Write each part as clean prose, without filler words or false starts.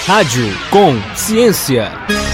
Rádio com Ciência.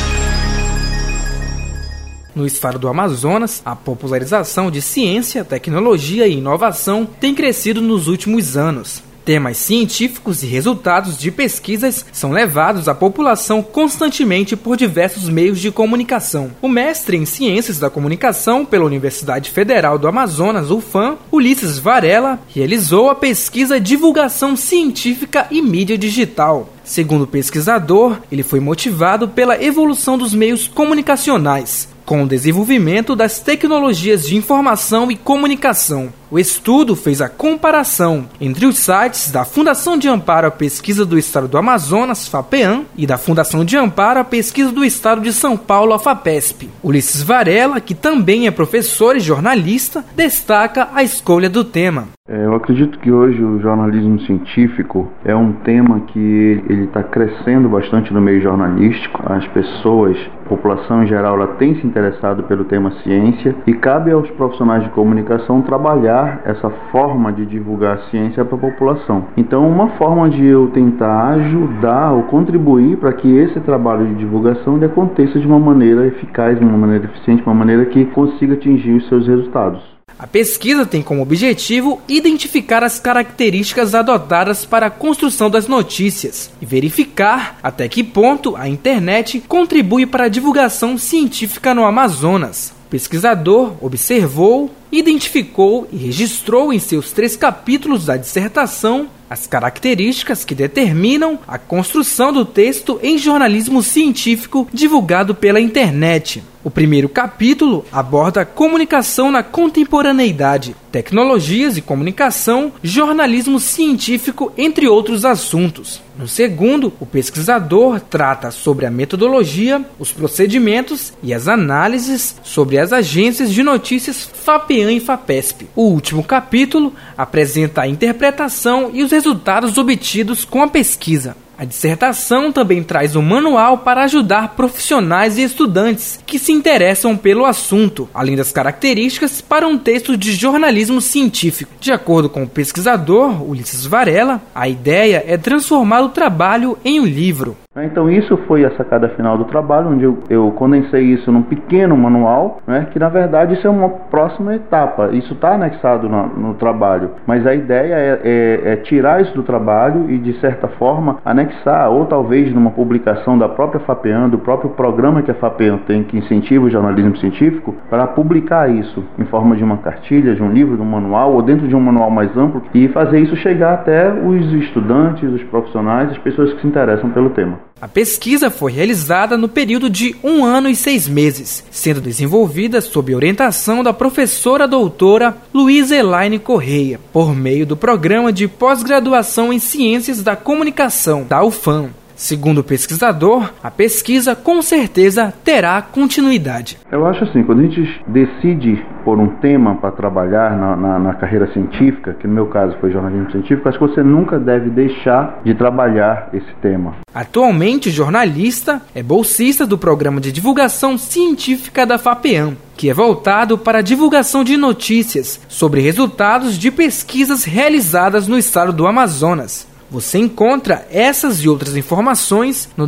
No estado do Amazonas, a popularização de ciência, tecnologia e inovação tem crescido nos últimos anos. Temas científicos e resultados de pesquisas são levados à população constantemente por diversos meios de comunicação. O mestre em Ciências da Comunicação pela Universidade Federal do Amazonas, UFAM, Ulisses Varela, realizou a pesquisa Divulgação Científica e Mídia Digital. Segundo o pesquisador, ele foi motivado pela evolução dos meios comunicacionais, com o desenvolvimento das tecnologias de informação e comunicação. O estudo fez a comparação entre os sites da Fundação de Amparo à Pesquisa do Estado do Amazonas, FAPEAM, e da Fundação de Amparo à Pesquisa do Estado de São Paulo, a FAPESP. Ulisses Varela, que também é professor e jornalista, destaca a escolha do tema. Eu acredito que hoje o jornalismo científico é um tema que ele está crescendo bastante no meio jornalístico. As pessoas, a população em geral, ela tem se interessado pelo tema ciência e cabe aos profissionais de comunicação trabalhar essa forma de divulgar a ciência para a população. Então, uma forma de eu tentar ajudar ou contribuir para que esse trabalho de divulgação ele aconteça de uma maneira eficaz, de uma maneira eficiente, de uma maneira que consiga atingir os seus resultados. A pesquisa tem como objetivo identificar as características adotadas para a construção das notícias e verificar até que ponto a internet contribui para a divulgação científica no Amazonas. O pesquisador observou, identificou e registrou em seus 3 capítulos da dissertação as características que determinam a construção do texto em jornalismo científico divulgado pela internet. O primeiro capítulo aborda a comunicação na contemporaneidade, tecnologias e comunicação, jornalismo científico, entre outros assuntos. No segundo, o pesquisador trata sobre a metodologia, os procedimentos e as análises sobre as agências de notícias FAPEAM e FAPESP. O último capítulo apresenta a interpretação e os resultados obtidos com a pesquisa. A dissertação também traz um manual para ajudar profissionais e estudantes que se interessam pelo assunto, além das características para um texto de jornalismo científico. De acordo com o pesquisador Ulisses Varela, a ideia é transformar o trabalho em um livro. Então isso foi a sacada final do trabalho, onde eu condensei isso num pequeno manual, que na verdade isso é uma próxima etapa, isso está anexado no trabalho, mas a ideia é tirar isso do trabalho e de certa forma anexar, ou talvez numa publicação da própria FAPEAM, do próprio programa que a FAPEAM tem que incentiva o jornalismo científico, para publicar isso em forma de uma cartilha, de um livro, de um manual, ou dentro de um manual mais amplo, e fazer isso chegar até os estudantes, os profissionais, as pessoas que se interessam pelo tema. A pesquisa foi realizada no período de 1 ano e 6 meses, sendo desenvolvida sob orientação da professora doutora Luísa Elaine Correia, por meio do Programa de Pós-Graduação em Ciências da Comunicação, da UFAM. Segundo o pesquisador, a pesquisa com certeza terá continuidade. Eu acho assim, quando a gente decide por um tema para trabalhar na carreira científica, que no meu caso foi jornalismo científico, acho que você nunca deve deixar de trabalhar esse tema. Atualmente, o jornalista é bolsista do Programa de Divulgação Científica da FAPEAM, que é voltado para a divulgação de notícias sobre resultados de pesquisas realizadas no estado do Amazonas. Você encontra essas e outras informações no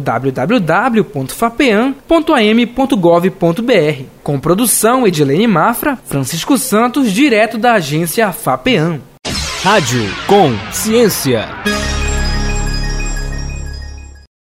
www.fapeam.am.gov.br. Com produção Edilene Mafra, Francisco Santos, direto da agência FAPEAM. Rádio com Ciência.